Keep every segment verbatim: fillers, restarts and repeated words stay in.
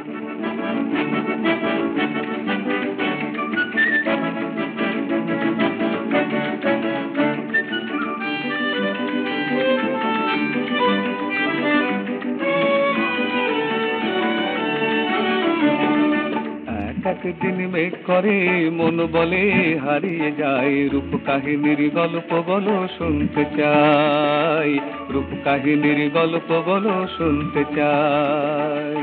একদিন মেঘ করে মন বলে হারিয়ে যায়, রূপ কাহিনীর গল্প বলো শুনতে চাই, রূপ কাহিনীর গল্প বলো শুনতে চাই।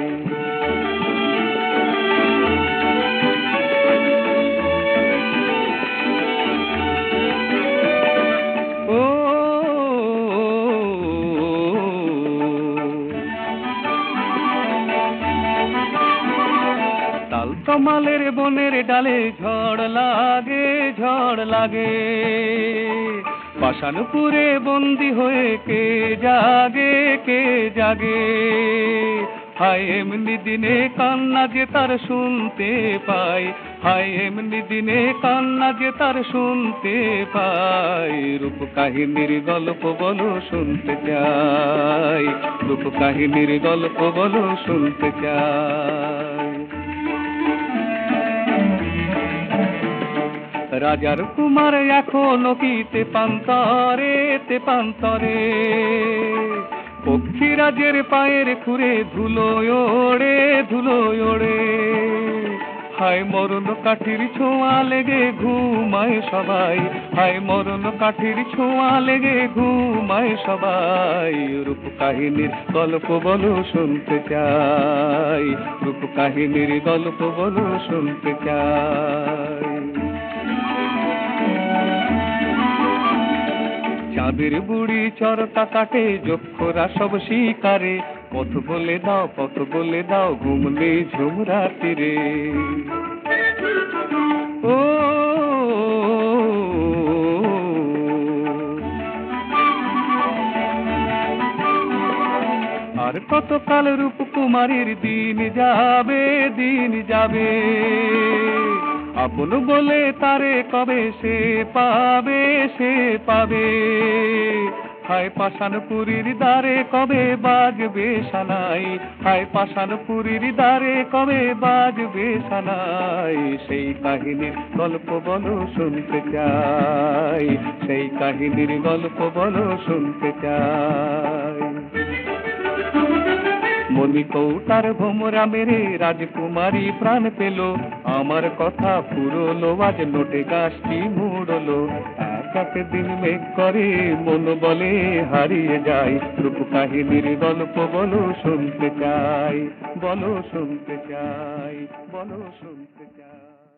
কমালের বনের ডালে ঝড় লাগে, ঝড় লাগে, পাষাণপুরে বন্দি হয়ে কে জাগে, কে জাগে। হায় এমনি দিনে কান্না যে তার শুনতে পাই, হায় এমনি দিনে কান্না যে তার শুনতে পাই। রূপ কাহিনীর গল্প বলো শুনতে চাই, রূপ কাহিনীর গল্প বলো শুনতে চাই। রাজার কুমার এখনো কি তেপান্তরে, তেপান্তরে, পক্ষীরাজের পায়ের খুরে ধুলো ওড়ে, ধুলো ওড়ে। হায় মরণ কাঠির ছোঁয়া লেগে ঘুমায় সবাই, হায় মরণ কাঠির ছোঁয়া লেগে ঘুমায় সবাই। রূপ কাহিনীর গল্প বলো শুনতে চাই, রূপ কাহিনীর গল্প বলো শুনতে চাই। চাঁদের বুড়ি চরকা কাটে, যক্ষরা সব শিকারে, পথ বলে দাও, পথ বলে দাও, ঘুম নেই ঝুম রাত্রিরে। ও আর কতকাল রূপকুমারীর দিন যাবে, দিন যাবে, আপন বলে তারে কবে সে পাবে, সে পাবে। হায় পাষাণপুরীর দ্বারে কবে বাজবে সানাই, হায় পাষাণপুরীর দ্বারে কবে বাজবে সানাই। সেই কাহিনীর গল্প বলো শুনতে চাই, সেই কাহিনীর গল্প বলো শুনতে চাই। মণিকৌটার ভোমরা মেরে রাজকুমারী প্রাণ পেল, আমার কথা ফুরলো আজ নোটে গাছটি মুড়লো। এক একদিন মেঘ করে মন বলে হারিয়ে যায়, রূপ কাহিনীর গল্প বলো শুনতে চাই, বলো শুনতে চাই, বলো শুনতে চাই।